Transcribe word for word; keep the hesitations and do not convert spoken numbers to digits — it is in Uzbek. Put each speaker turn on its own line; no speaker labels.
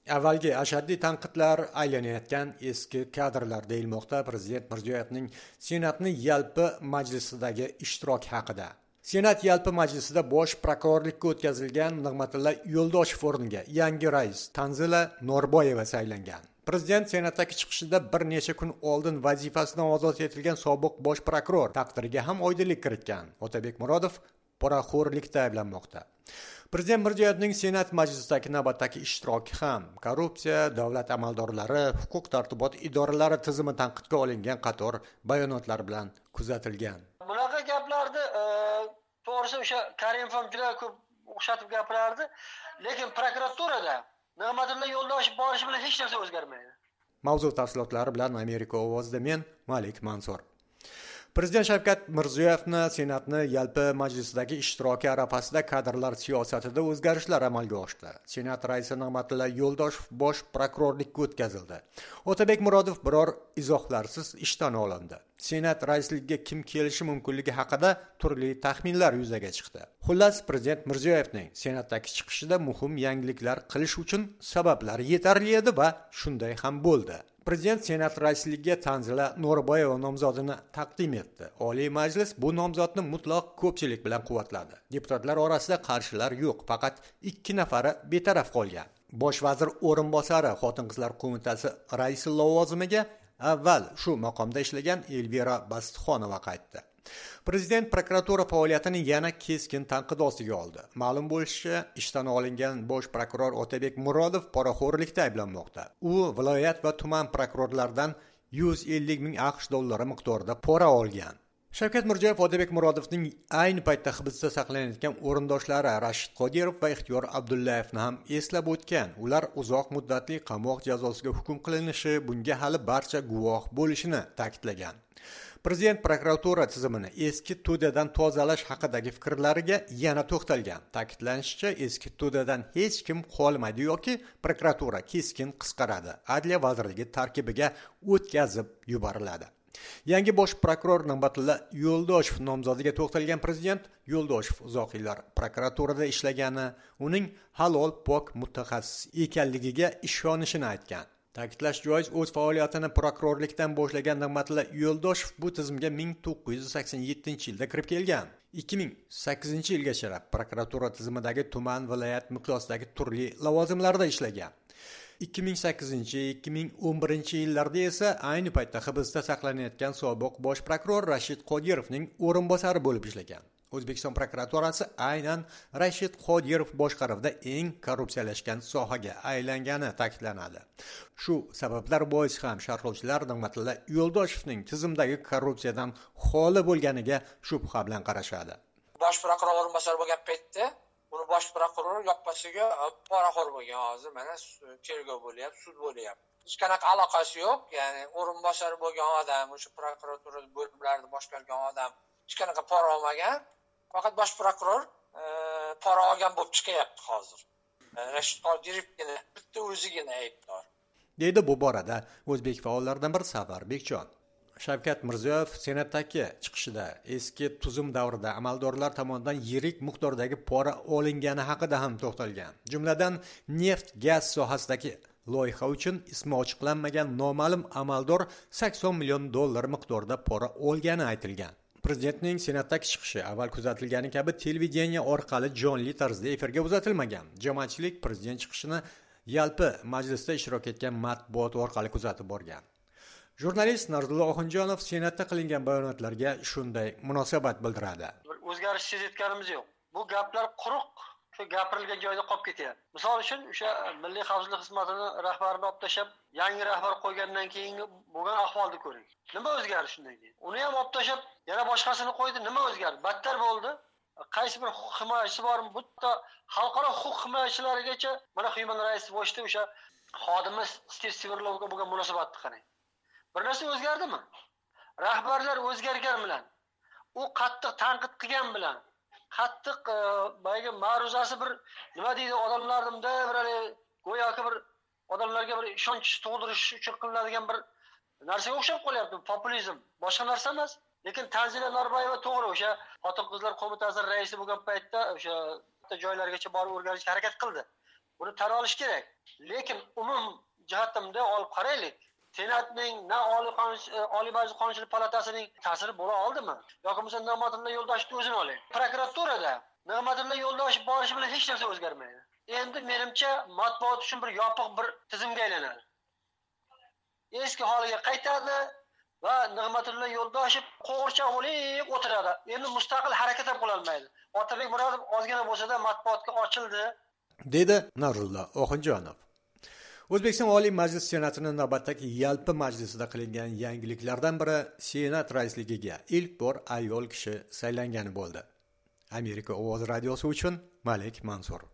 Avvalgi ashaddiy tanqidlar aylanayotgan eski kadrlar deyilmoqda Prezident Mirziyoyevning Senatni yalpi majlisidagi ishtiroki haqida. Senat yalpi majlisida bosh prokurorlikka o'tkazilgan Nig'matilla Yo'ldoshev o'rniga yangi rais Tanzila Norboyeva saylangan. Prezident Senatdagi chiqishida bir necha kun oldin vazifasidan ozod etilgan sobiq bosh prokuror taqdiriga ham oydinlik kiritgan Otabek Murodov poraxo'rlikda ayblanmoqda. Prezident Mirziyoyevning Senat majlisidagi navbatdagi ishtiroki ham korrupsiya, davlat amaldorlari, huquq tartibot idoralari tizimi tanqidga olingan qator bayonotlar bilan kuzatilgan.
Bunaqa gaplarni to'g'risi o'sha Karimov ham juda ko'p o'xshatib gapirardi, lekin prokuraturada Nig'matilla Yo'ldoshev borishi bilan hech narsa o'zgarmaydi.
Mavzu tafsilotlari bilan Amerika ovozida men Malik Mansur. Prezident Shavkat Mirziyoyevni Senatni yalpi majlisidagi ishtiroki arafasida kadrlar siyosatida o'zgarishlar amalga oshdi. Senat raisi Nig'matilla Yo'ldoshev bosh prokurorlikka o'tkazildi. Otabek Murodov biror izohlarsiz ishdan olindi. Senat raisligiga kim kelishi mumkinligi haqida turli taxminlar yuzaga chiqdi. Xullas, Prezident Mirziyoyevning Senatdagi chiqishida muhim yangiliklar qilish uchun sabablar yetarli edi va shunday ham bo'ldi. Prezident Senat raisligiga Tanzila Norboyeva nomzodini taqdim etdi. Oliy Majlis bu nomzodni mutlaq ko'pchilik bilan quvvatladi. Deputatlar orasida qarshilar yo'q, faqat ikki nafari betaraf qolgan. Bosh vazir o'rinbosari Xotin-qizlar qo'mitasi raisi lavozimiga avval shu maqomda ishlagan Elvira Bastixonova qaytdi. Prezident prokuratura faoliyatini yana keskin tanqid ostiga oldi. Ma'lum bo'lishicha, ishdan olingan bosh prokuror Otabek Murodov poraxo'rlikda ayblanmoqda. U viloyat va tuman prokurorlaridan yuz ellik ming AQSh dollari miqdorida pora olgan. Shavkat Mirziyoyev Otabek Murodovning ayni paytda hibsda saqlanayotgan o'rindoshlari Rashid Qodirov va Ixtiyor Abdullayevni ham eslab o'tgan. Ular uzoq muddatli qamoq jazosiga hukm qilinishi, bunga hali barcha guvoh bo'lishini ta'kidlagan. Prezident prokuratura tizimini eski to'dadan tozalash haqidagi fikrlariga yana to'xtalgan. Ta'kidlanishicha, eski to'dadan hech kim qolmaydi yoki prokuratura keskin qisqaradi. Adliya vazirligi tarkibiga o'tkazib yuboriladi. Yangi bosh prokuror Nig'matilla Yo'ldoshev nomzodiga to'xtalgan Prezident Yo'ldoshev uzoq yillar prokuraturada ishlagani, uning halol pok mutaxassis ekanligiga ishonishini aytgan. Ta'kidlash joiz, o'z faoliyatini prokurorlikdan boshlagan Nig'matilla Yo'ldoshev bu tizimga ming to'qqiz yuz sakson yettinchi yilda kirib kelgan. ikki ming sakkizinchi yilgacha prokuratura tizimidagi tuman, viloyat miqyosidagi turli lavozimlarda ishlagan. ikki ming sakkizinchi ikki ming o'n birinchi yillarda esa ayni paytda hibsda saqlanayotgan sobiq bosh prokuror Rashid Qodirovning o'rinbosari bo'lib ishlagan. O'zbekiston prokuraturasi aynan Rashid Qodirov boshqaruvida eng korrupsiyalashgan sohaga aylangani ta'kidlanadi. Shu sabablar bois ham sharhlovchilar Nig'matilla Yo'ldoshevning tizimdagi korrupsiyadan xoli bo'lganiga shubha bilan qarashadi.
Bosh prokuror o'rinbosari bo'lgan paytda uni bosh prokuror yoppasiga poraxo'r bo'lgan. Hozir mana tergov bo'lyapti, sud bo'lyapti. Hech qanaqa aloqasi yo'q. Ya'ni o'rinbosari bo'lgan odam, o'sha prokuratura bo'limlarini boshqargan odam hech qanaqa pora olmagan. Faqat bosh prokuror pora olgan bo'lib chiqyapti hozir. Rashid Qodirovgina bitta o'zigina aybdor.
Deydi bu borada o'zbek faollaridan biri Safar Bekjon. Shavkat Mirziyoyev Senatdagi chiqishida eski tuzum davrida amaldorlar tomonidan yirik miqdordagi pora olingani haqida ham to'xtalgan. Jumladan neft, gaz sohasidagi loyiha uchun ismi ochiqlanmagan noma'lum amaldor sakson million dollar miqdorida pora olgani aytilgan. Prezidentning Senatdagi chiqishi avval kuzatilgani kabi televideniya orqali jonli tarzda efirga uzatilmagan. Jamoatchilik prezident chiqishini yalpi majlisda ishtirok etgan matbuot orqali kuzatib borgan. Jurnalist Narzulla Oxunjonov Senatda qilingan bayonotlarga shunday munosabat bildiradi.
O'zgarish sezayotganimiz yo'q. Bu gaplar quruq, shu gapirilgan joyda qolib ketyapti. Misol uchun o'sha Milliy xavfsizlik xizmatini rahbarini olib tashlab, yangi rahbar qo'ygandan keyin bo'lgan ahvolni ko'ring. Nima o'zgardi shundan keyin? Uni ham olib tashlab, yana boshqasini qo'ydi, nima o'zgardi? Battar bo'ldi. Qaysi bir huquq himoyachisi bormi? Bu xalqaro huquq himoyachilarigacha mana Human Rights Watch'da o'sha xodimi Stiv Sverlovga bo'lgan munosabatni qarang. Bir narsa o'zgardimi? Rahbarlar o'zgargan bilan, u qattiq tanqid qilgan bilan, qattiq boyagi ma'ruzasi bir nima deydi odamlarnimda bir go'yoki bir odamlarga bir ishonch tug'dirish uchun qilinadigan bir narsaga o'xshab qolyapti. Populizm boshqa narsa emas. Lekin Tanzila Norboyeva to'g'ri o'sha Xotin-qizlar qo'mitasi raisi bo'lgan paytda o'sha joylargacha borib o'rganishga harakat qildi. buni tan olish kerak. Lekin umum jihatdan olib qaraylik. Senatning na Oliy Oliy Majlis Qonunchilik palatasining ta'siri bo'la oldimi? Yoki bo'lmasa Nig'matilla Yo'ldoshevning o'zini oling. Prokuraturada Nig'matilla Yo'ldoshev borishi bilan hech narsa o'zgarmaydi. Endi menimcha matbuot uchun bir yopiq bir tizimga aylanadi. Eski holiga qaytadi va Nig'matilla Yo'ldoshev qo'g'irchoqlik o'tiradi. Endi mustaqil harakat ham qila olmaydi. Otabek Murodov ozgina bo'lsa-da matbuotga ochildi,
dedi Narulla Oxunjonov. O'zbekiston Oliy Majlis Senatining navbatdagi yalpi majlisida qilingan yangiliklardan biri Senat raisligiga ilk bor ayol kishi saylangani bo'ldi. Amerika Ovoz radiosi uchun Malik Mansur.